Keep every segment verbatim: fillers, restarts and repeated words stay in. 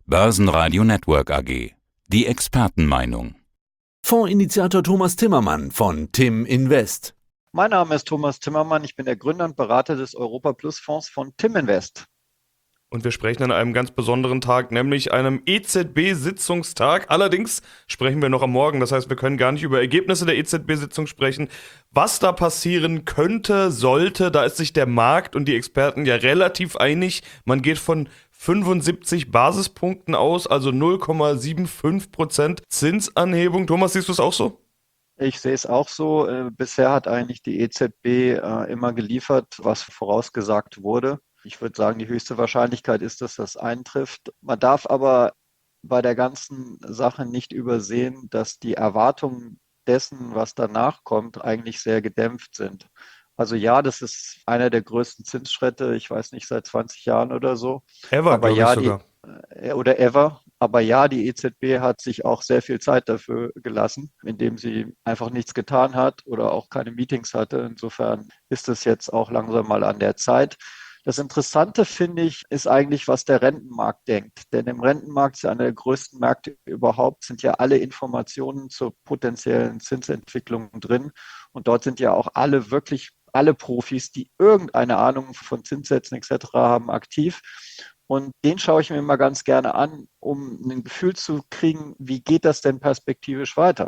Börsenradio Network A G. Die Expertenmeinung. Fondsinitiator Thomas Timmermann von Tim Invest. Mein Name ist Thomas Timmermann, ich bin der Gründer und Berater des Europa Plus Fonds von Tim Invest. Und wir sprechen an einem ganz besonderen Tag, nämlich einem E Z B-Sitzungstag. Allerdings sprechen wir noch am Morgen, das heißt, wir können gar nicht über Ergebnisse der E Z B-Sitzung sprechen. Was da passieren könnte, sollte, da ist sich der Markt und die Experten ja relativ einig. Man geht von fünfundsiebzig Basispunkten aus, also null Komma fünfundsiebzig Prozent Zinsanhebung. Thomas, siehst du es auch so? Ich sehe es auch so. Äh, bisher hat eigentlich die E Z B äh, immer geliefert, was vorausgesagt wurde. Ich würde sagen, die höchste Wahrscheinlichkeit ist, dass das eintrifft. Man darf aber bei der ganzen Sache nicht übersehen, dass die Erwartungen dessen, was danach kommt, eigentlich sehr gedämpft sind. Also ja, das ist einer der größten Zinsschritte, ich weiß nicht, seit zwanzig Jahren oder so. Ever, aber glaube ja, ich sogar. Die, oder ever. Aber ja, die E Z B hat sich auch sehr viel Zeit dafür gelassen, indem sie einfach nichts getan hat oder auch keine Meetings hatte. Insofern ist es jetzt auch langsam mal an der Zeit. Das Interessante, finde ich, ist eigentlich, was der Rentenmarkt denkt. Denn im Rentenmarkt ist ja einer der größten Märkte überhaupt, sind ja alle Informationen zur potenziellen Zinsentwicklung drin. Und dort sind ja auch alle wirklich alle Profis, die irgendeine Ahnung von Zinssätzen et cetera haben, aktiv. Und den schaue ich mir immer ganz gerne an, um ein Gefühl zu kriegen, wie geht das denn perspektivisch weiter?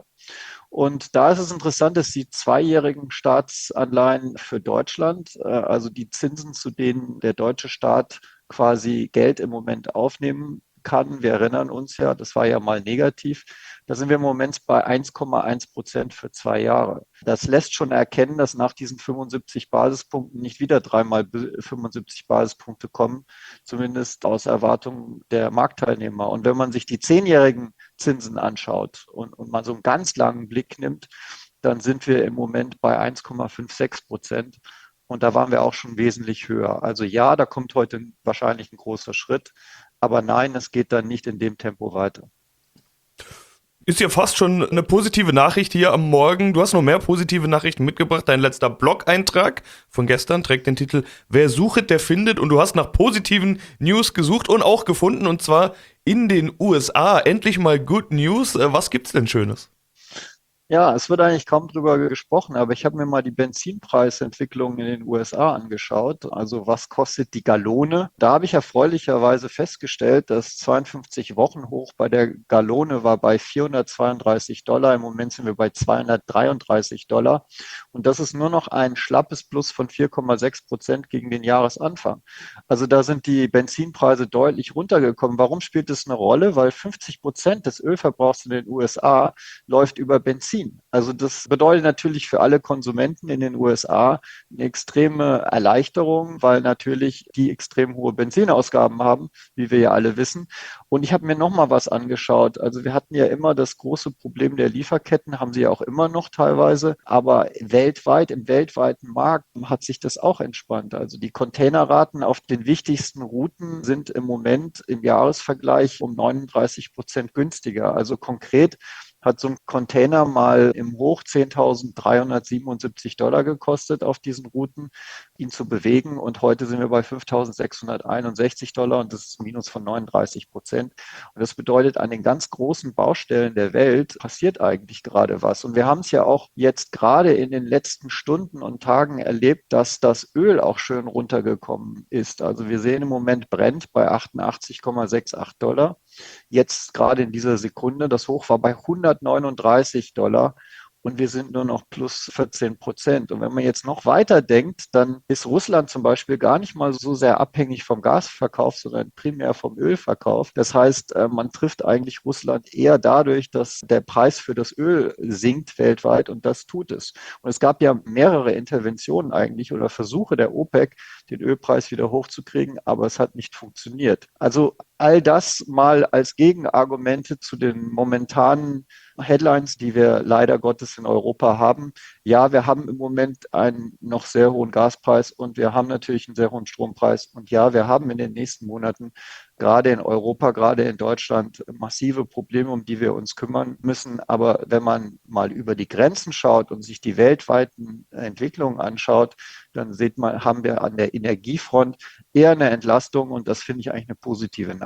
Und da ist es interessant, dass die zweijährigen Staatsanleihen für Deutschland, also die Zinsen, zu denen der deutsche Staat quasi Geld im Moment aufnehmen kann, wir erinnern uns ja, das war ja mal negativ, da sind wir im Moment bei eins Komma eins Prozent für zwei Jahre. Das lässt schon erkennen, dass nach diesen fünfundsiebzig Basispunkten nicht wieder dreimal fünfundsiebzig Basispunkte kommen, zumindest aus Erwartung der Marktteilnehmer. Und wenn man sich die zehnjährigen Zinsen anschaut und, und man so einen ganz langen Blick nimmt, dann sind wir im Moment bei eins Komma sechsundfünfzig Prozent. Und da waren wir auch schon wesentlich höher. Also ja, da kommt heute wahrscheinlich ein großer Schritt. Aber nein, es geht dann nicht in dem Tempo weiter. Ist ja fast schon eine positive Nachricht hier am Morgen. Du hast noch mehr positive Nachrichten mitgebracht. Dein letzter Blog-Eintrag von gestern trägt den Titel "Wer sucht, der findet", und du hast nach positiven News gesucht und auch gefunden, und zwar in den U S A. Endlich mal Good News. Was gibt's denn Schönes? Ja, es wird eigentlich kaum drüber gesprochen, aber ich habe mir mal die Benzinpreisentwicklung in den U S A angeschaut. Also was kostet die Gallone? Da habe ich erfreulicherweise festgestellt, dass zweiundfünfzig Wochen hoch bei der Gallone war bei vierhundertzweiunddreißig Dollar. Im Moment sind wir bei zweihundertdreiunddreißig Dollar. Und das ist nur noch ein schlappes Plus von vier Komma sechs Prozent gegen den Jahresanfang. Also da sind die Benzinpreise deutlich runtergekommen. Warum spielt das eine Rolle? Weil fünfzig Prozent des Ölverbrauchs in den U S A läuft über Benzin. Also das bedeutet natürlich für alle Konsumenten in den U S A eine extreme Erleichterung, weil natürlich die extrem hohe Benzinausgaben haben, wie wir ja alle wissen. Und ich habe mir noch mal was angeschaut. Also wir hatten ja immer das große Problem der Lieferketten, haben sie ja auch immer noch teilweise. Aber weltweit, im weltweiten Markt hat sich das auch entspannt. Also die Containerraten auf den wichtigsten Routen sind im Moment im Jahresvergleich um neununddreißig Prozent günstiger. Also konkret hat so ein Container mal im Hoch zehntausenddreihundertsiebenundsiebzig Dollar gekostet auf diesen Routen, ihn zu bewegen. Und heute sind wir bei fünftausendsechshunderteinundsechzig Dollar, und das ist ein Minus von neununddreißig Prozent. Und das bedeutet, an den ganz großen Baustellen der Welt passiert eigentlich gerade was. Und wir haben es ja auch jetzt gerade in den letzten Stunden und Tagen erlebt, dass das Öl auch schön runtergekommen ist. Also wir sehen im Moment Brent bei achtundachtzig Komma achtundsechzig Dollar. Jetzt gerade in dieser Sekunde, das Hoch war bei hundertneununddreißig Dollar. Und wir sind nur noch plus vierzehn Prozent. Und wenn man jetzt noch weiter denkt, dann ist Russland zum Beispiel gar nicht mal so sehr abhängig vom Gasverkauf, sondern primär vom Ölverkauf. Das heißt, man trifft eigentlich Russland eher dadurch, dass der Preis für das Öl sinkt weltweit, und das tut es. Und es gab ja mehrere Interventionen eigentlich oder Versuche der OPEC, den Ölpreis wieder hochzukriegen, aber es hat nicht funktioniert. Also all das mal als Gegenargumente zu den momentanen Headlines, die wir leider Gottes in Europa haben. Ja, wir haben im Moment einen noch sehr hohen Gaspreis und wir haben natürlich einen sehr hohen Strompreis. Und ja, wir haben in den nächsten Monaten gerade in Europa, gerade in Deutschland massive Probleme, um die wir uns kümmern müssen. Aber wenn man mal über die Grenzen schaut und sich die weltweiten Entwicklungen anschaut, dann sieht man, haben wir an der Energiefront eher eine Entlastung, und das finde ich eigentlich eine positive Nachricht.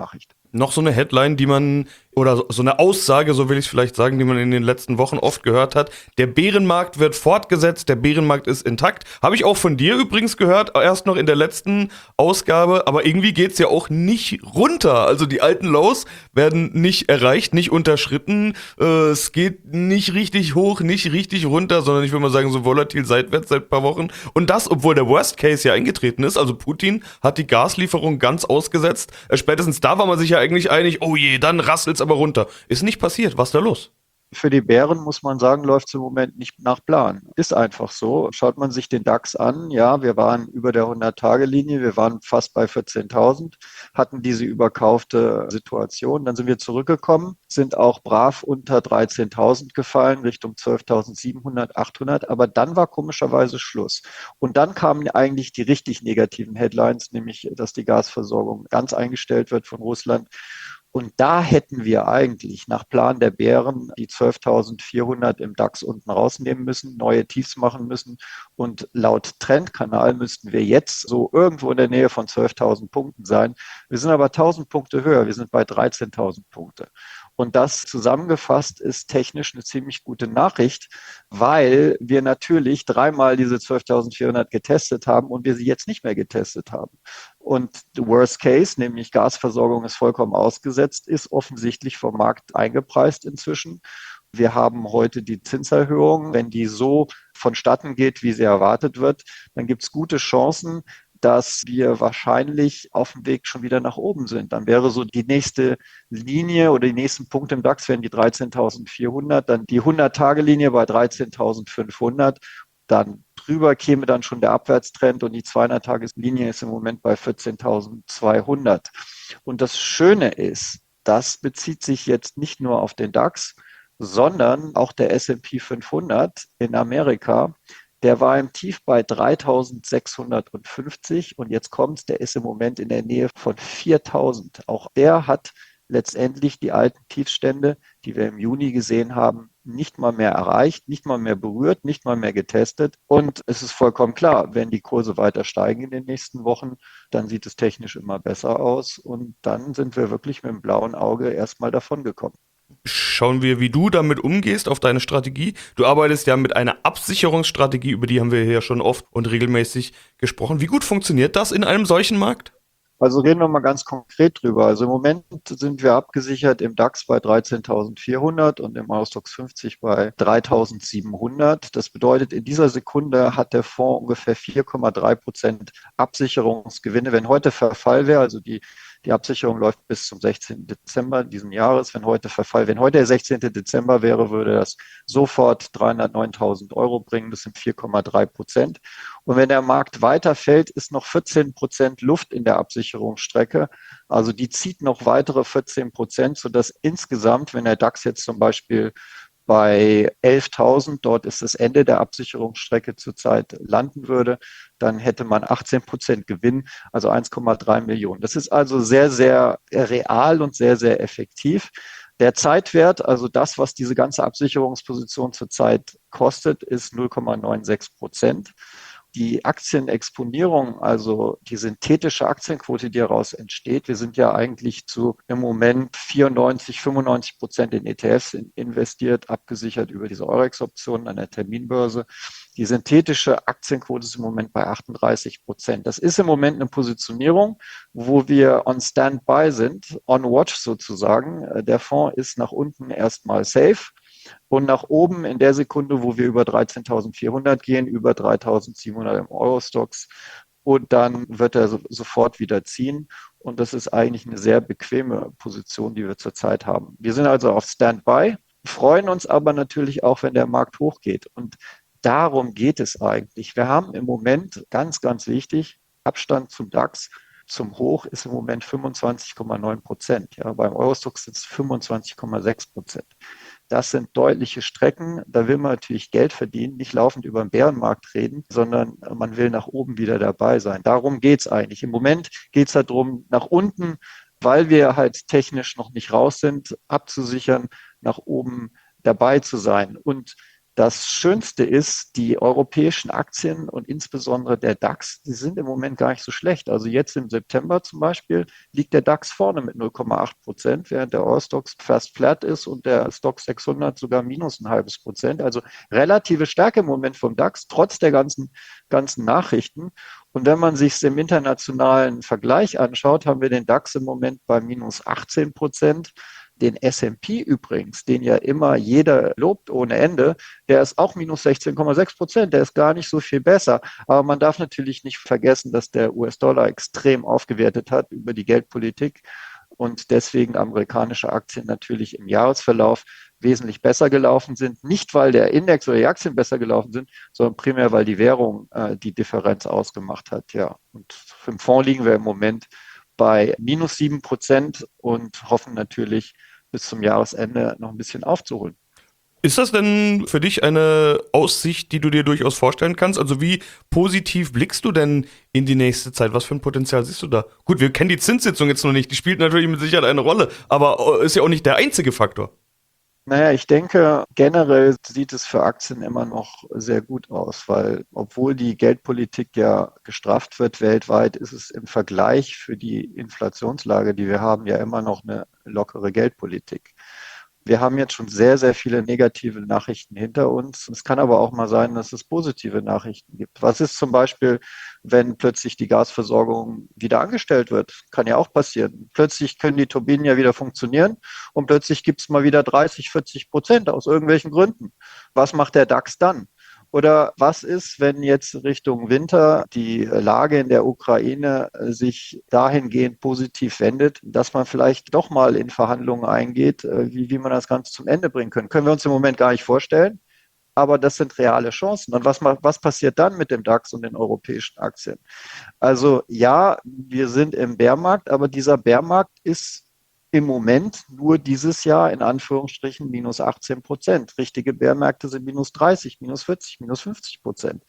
Noch so eine Headline, die man, oder so eine Aussage, so will ich es vielleicht sagen, die man in den letzten Wochen oft gehört hat. Der Bärenmarkt wird fortgesetzt, der Bärenmarkt ist intakt. Habe ich auch von dir übrigens gehört, erst noch in der letzten Ausgabe, aber irgendwie geht's ja auch nicht runter. Also die alten Lows werden nicht erreicht, nicht unterschritten. Äh, es geht nicht richtig hoch, nicht richtig runter, sondern ich würde mal sagen, so volatil seitwärts seit ein paar Wochen. Und das, obwohl der Worst Case ja eingetreten ist. Also Putin hat die Gaslieferung ganz ausgesetzt. Äh, spätestens da war man sich ja eigentlich einig, oh je, dann rasselt's aber runter. Ist nicht passiert. Was ist da los? Für die Bären muss man sagen, läuft es im Moment nicht nach Plan. Ist einfach so. Schaut man sich den DAX an, ja, wir waren über der hundert-Tage-Linie, wir waren fast bei vierzehntausend, hatten diese überkaufte Situation. Dann sind wir zurückgekommen, sind auch brav unter dreizehntausend gefallen, Richtung zwölftausendsiebenhundert, achthundert. Aber dann war komischerweise Schluss. Und dann kamen eigentlich die richtig negativen Headlines, nämlich, dass die Gasversorgung ganz eingestellt wird von Russland. Und da hätten wir eigentlich nach Plan der Bären die zwölftausendvierhundert im DAX unten rausnehmen müssen, neue Tiefs machen müssen. Und laut Trendkanal müssten wir jetzt so irgendwo in der Nähe von zwölftausend Punkten sein. Wir sind aber tausend Punkte höher. Wir sind bei dreizehntausend Punkte. Und das zusammengefasst ist technisch eine ziemlich gute Nachricht, weil wir natürlich dreimal diese zwölftausendvierhundert getestet haben und wir sie jetzt nicht mehr getestet haben. Und the worst case, nämlich Gasversorgung ist vollkommen ausgesetzt, ist offensichtlich vom Markt eingepreist inzwischen. Wir haben heute die Zinserhöhung. Wenn die so vonstatten geht, wie sie erwartet wird, dann gibt es gute Chancen, dass wir wahrscheinlich auf dem Weg schon wieder nach oben sind. Dann wäre so die nächste Linie oder die nächsten Punkte im DAX wären die dreizehntausendvierhundert, dann die hundert-Tage-Linie bei dreizehntausendfünfhundert, dann drüber käme dann schon der Abwärtstrend und die zweihundert-Tages-Linie ist im Moment bei vierzehntausendzweihundert. Und das Schöne ist, das bezieht sich jetzt nicht nur auf den DAX, sondern auch der S und P fünfhundert in Amerika. Der war im Tief bei dreitausendsechshundertfünfzig und jetzt kommt, der ist im Moment in der Nähe von viertausend. Auch der hat letztendlich die alten Tiefstände, die wir im Juni gesehen haben, nicht mal mehr erreicht, nicht mal mehr berührt, nicht mal mehr getestet. Und es ist vollkommen klar, wenn die Kurse weiter steigen in den nächsten Wochen, dann sieht es technisch immer besser aus und dann sind wir wirklich mit dem blauen Auge erstmal davon gekommen. Schauen wir, wie du damit umgehst, auf deine Strategie. Du arbeitest ja mit einer Absicherungsstrategie, über die haben wir hier schon oft und regelmäßig gesprochen. Wie gut funktioniert das in einem solchen Markt? Also reden wir mal ganz konkret drüber. Also im Moment sind wir abgesichert im DAX bei dreizehntausendvierhundert und im Eurostoxx fünfzig bei dreitausendsiebenhundert. Das bedeutet, in dieser Sekunde hat der Fonds ungefähr vier Komma drei Prozent Absicherungsgewinne. Wenn heute Verfall wäre, also die Die Absicherung läuft bis zum sechzehnten Dezember diesen Jahres. Wenn heute Verfall, wenn heute der sechzehnte Dezember wäre, würde das sofort dreihundertneuntausend Euro bringen. Das sind vier Komma drei Prozent. Und wenn der Markt weiterfällt, ist noch vierzehn Prozent Luft in der Absicherungsstrecke. Also die zieht noch weitere vierzehn Prozent, sodass insgesamt, wenn der DAX jetzt zum Beispiel bei elftausend, dort ist das Ende der Absicherungsstrecke zurzeit, landen würde, dann hätte man achtzehn Prozent Gewinn, also eins Komma drei Millionen. Das ist also sehr, sehr real und sehr, sehr effektiv. Der Zeitwert, also das, was diese ganze Absicherungsposition zurzeit kostet, ist null Komma sechsundneunzig Prozent. Die Aktienexponierung, also die synthetische Aktienquote, die daraus entsteht, wir sind ja eigentlich zu im Moment vierundneunzig, fünfundneunzig Prozent in E T Fs investiert, abgesichert über diese Eurex-Optionen an der Terminbörse. Die synthetische Aktienquote ist im Moment bei achtunddreißig Prozent. Das ist im Moment eine Positionierung, wo wir on Standby sind, on watch sozusagen. Der Fonds ist nach unten erstmal safe. Und nach oben in der Sekunde, wo wir über dreizehntausendvierhundert gehen, über dreitausendsiebenhundert im Eurostoxx, und dann wird er so, sofort wieder ziehen. Und das ist eigentlich eine sehr bequeme Position, die wir zurzeit haben. Wir sind also auf Standby, freuen uns aber natürlich auch, wenn der Markt hochgeht. Und darum geht es eigentlich. Wir haben im Moment, ganz, ganz wichtig, Abstand zum DAX. Zum Hoch ist im Moment fünfundzwanzig Komma neun Prozent. Ja, beim Eurostoxx sind es fünfundzwanzig Komma sechs Prozent. Das sind deutliche Strecken. Da will man natürlich Geld verdienen, nicht laufend über den Bärenmarkt reden, sondern man will nach oben wieder dabei sein. Darum geht's eigentlich. Im Moment geht's darum, nach unten, weil wir halt technisch noch nicht raus sind, abzusichern, nach oben dabei zu sein. Und Das Schönste ist, die europäischen Aktien und insbesondere der DAX, die sind im Moment gar nicht so schlecht. Also jetzt im September zum Beispiel liegt der DAX vorne mit null Komma acht Prozent, während der Eurostoxx fast flat ist und der Stoxx sechshundert sogar minus ein halbes Prozent. Also relative Stärke im Moment vom DAX, trotz der ganzen, ganzen Nachrichten. Und wenn man sich es im internationalen Vergleich anschaut, haben wir den DAX im Moment bei minus achtzehn Prozent. Den S und P übrigens, den ja immer jeder lobt ohne Ende, der ist auch minus sechzehn Komma sechs Prozent. Der ist gar nicht so viel besser. Aber man darf natürlich nicht vergessen, dass der U S-Dollar extrem aufgewertet hat über die Geldpolitik und deswegen amerikanische Aktien natürlich im Jahresverlauf wesentlich besser gelaufen sind. Nicht, weil der Index oder die Aktien besser gelaufen sind, sondern primär, weil die Währung äh, die Differenz ausgemacht hat. Ja. Und im Fonds liegen wir im Moment bei minus sieben Prozent und hoffen natürlich, bis zum Jahresende noch ein bisschen aufzuholen. Ist das denn für dich eine Aussicht, die du dir durchaus vorstellen kannst? Also wie positiv blickst du denn in die nächste Zeit? Was für ein Potenzial siehst du da? Gut, wir kennen die Zinssitzung jetzt noch nicht, die spielt natürlich mit Sicherheit eine Rolle, aber ist ja auch nicht der einzige Faktor. Naja, ich denke, generell sieht es für Aktien immer noch sehr gut aus, weil obwohl die Geldpolitik ja gestrafft wird weltweit, ist es im Vergleich für die Inflationslage, die wir haben, ja immer noch eine lockere Geldpolitik. Wir haben jetzt schon sehr, sehr viele negative Nachrichten hinter uns. Es kann aber auch mal sein, dass es positive Nachrichten gibt. Was ist zum Beispiel, wenn plötzlich die Gasversorgung wieder angestellt wird? Kann ja auch passieren. Plötzlich können die Turbinen ja wieder funktionieren und plötzlich gibt es mal wieder dreißig, vierzig Prozent aus irgendwelchen Gründen. Was macht der DAX dann? Oder was ist, wenn jetzt Richtung Winter die Lage in der Ukraine sich dahingehend positiv wendet, dass man vielleicht doch mal in Verhandlungen eingeht, wie, wie man das Ganze zum Ende bringen kann? Können wir uns im Moment gar nicht vorstellen, aber das sind reale Chancen. Und was, was passiert dann mit dem DAX und den europäischen Aktien? Also ja, wir sind im Bärmarkt, aber dieser Bärmarkt ist im Moment nur dieses Jahr in Anführungsstrichen minus achtzehn Prozent. Richtige Bärmärkte sind minus dreißig, minus vierzig, minus fünfzig Prozent.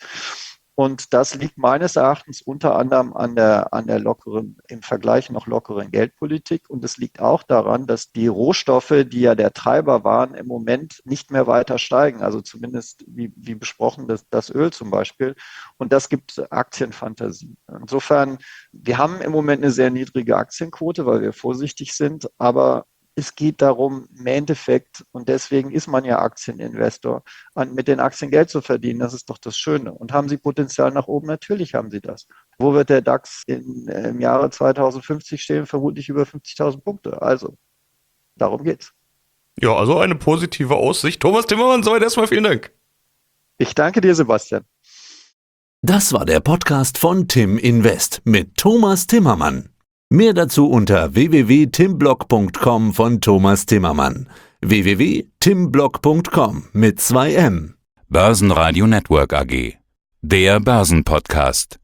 Und das liegt meines Erachtens unter anderem an der, an der lockeren, im Vergleich noch lockeren Geldpolitik. Und es liegt auch daran, dass die Rohstoffe, die ja der Treiber waren, im Moment nicht mehr weiter steigen. Also zumindest, wie, wie besprochen, das, das Öl zum Beispiel. Und das gibt Aktienfantasie. Insofern, wir haben im Moment eine sehr niedrige Aktienquote, weil wir vorsichtig sind. Aber es geht darum, im Endeffekt, und deswegen ist man ja Aktieninvestor, an, mit den Aktien Geld zu verdienen. Das ist doch das Schöne. Und haben Sie Potenzial nach oben? Natürlich haben Sie das. Wo wird der DAX in, im Jahre zweitausendfünfzig stehen? Vermutlich über fünfzigtausend Punkte. Also, darum geht's. Ja, also eine positive Aussicht. Thomas Timmermann, soweit erstmal vielen Dank. Ich danke dir, Sebastian. Das war der Podcast von Tim Invest mit Thomas Timmermann. Mehr dazu unter w w w punkt timblog punkt com von Thomas Timmermann. w w w punkt timblog punkt com mit zwei M. Börsenradio Network A G. Der Börsenpodcast.